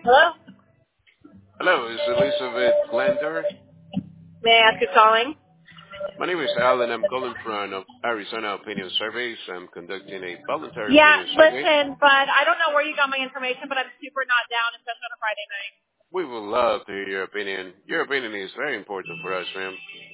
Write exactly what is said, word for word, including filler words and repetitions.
Hello? Hello, is Elizabeth Glendor? May I ask who's calling? My name is Alan. I'm calling from uh, Arizona Opinion Surveys. I'm conducting a voluntary Yeah, opinion survey. listen, but I don't know where you got my information, but I'm super not down, especially on a Friday night. We would love to hear your opinion. Your opinion is very important for us, ma'am.